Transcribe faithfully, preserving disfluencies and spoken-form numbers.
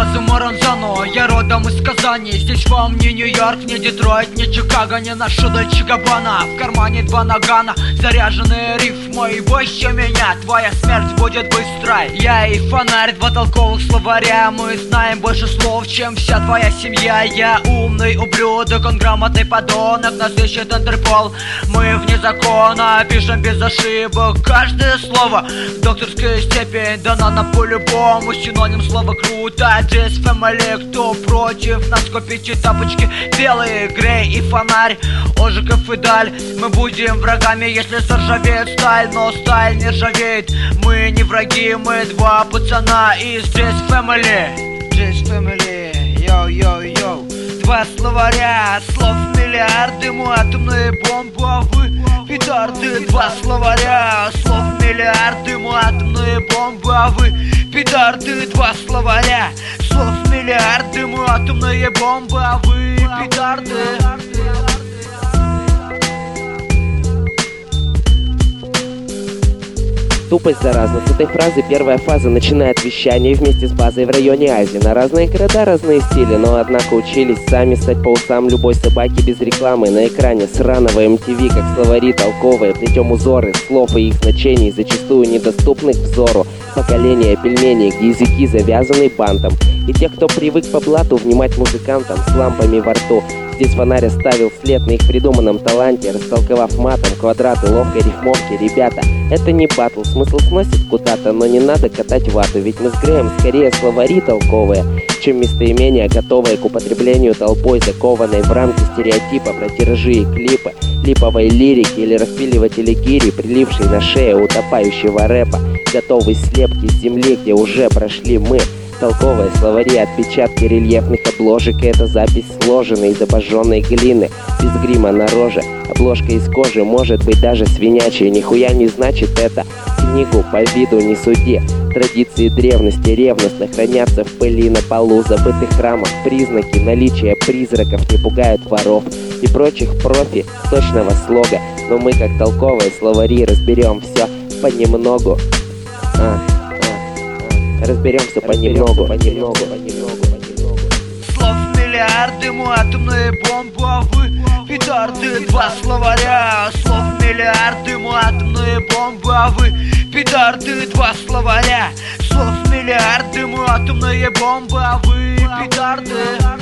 фразы Маранзано. Я родом из Казани, здесь вам не Нью-Йорк, не Детройт, не Чикаго, не наша Дольче Габбана. В кармане два нагана, заряженные рифмой. Бойся меня, твоя смерть будет быстрой. Я и фонарь, два толковых словаря. Мы знаем больше слов, чем вся твоя семья. Я умный ублюдок, он грамотный подонок. Нас ищет Интерпол, мы вне закона. Пишем без ошибок каждое слово. Докторская степень дана нам по-любому. Синоним слова круто. Джейс Фэмили, кто против нас? Купите тапочки белые, грей и фонарь. Ожиков и даль. Мы будем врагами, если заржавеет сталь. Но сталь не ржавеет. Мы не враги, мы два пацана из Джейс Фэмили. Джейс Фэмили, йоу-йоу-йоу. Два словаря, слов миллиарды. Мы атомные бомбы, а вы петарды. Два словаря, слов миллиарды. Мы атомные бомбы, а вы петарды. Два словаря, слов миллиарды. Мы атомные бомбы, а вы петарды. Тупость заразна. С этой фразы первая фаза начинает вещание вместе с базой в районе Азии. На разные города, разные стили, но однако учились сами стать по усам любой собаки без рекламы. На экране сраного эм ти ви, как словари толковые, плетем узоры слов и их значений, зачастую недоступных взору. Поколение пельменей, где языки завязаны бантом. И тех, кто привык по блату внимать музыкантам с лампами во рту. Здесь фонарь оставил след на их придуманном таланте, растолковав матом квадраты ловкой рифмовки. Ребята, это не батл, смысл сносит куда-то, но не надо катать вату. Ведь мы сгреем скорее словари толковые, чем местоимения, готовые к употреблению толпой, закованной в рамки стереотипа про тиражи и клипы, липовой лирики или распиливатели гири, прилившей на шею утопающего рэпа, готовый слепки с земли, где уже прошли мы. Толковые словари, отпечатки рельефных обложек. И это запись сложена из обожженной глины, без грима на роже. Обложка из кожи, может быть даже свинячья. Нихуя не значит это. Книгу по виду не суди. Традиции древности ревностно хранятся в пыли на полу забытых храмов. Признаки наличия призраков не пугают воров и прочих профи точного слога. Но мы, как толковые словари, разберем все понемногу. А. Разберем все понемногу, понемногу, понемногу, понемногу. Слов миллиарды, мы атомные бомбы, а вы петарды. Два словаря, слов миллиарды, мы атомные бомбы, а вы петарды. Два словаря, слов миллиарды, мы атомные бомбы, а вы петарды.